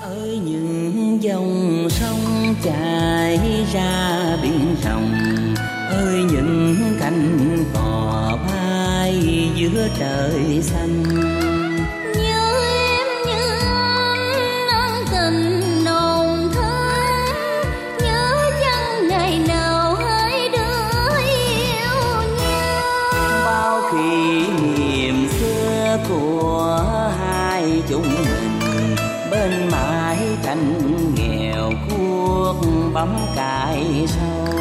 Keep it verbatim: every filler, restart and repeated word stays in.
Ơi những dòng sông chảy ra biển rộng, ơi những cánh cò bay giữa trời xanh. Nhớ em như ân tình nồng thắm, nhớ chăng ngày nào hai đứa yêu nhau. Bao kỷ niệm xưa của hai chúng mình, bên mái tranh nghèo cuốc bấm cài sâu.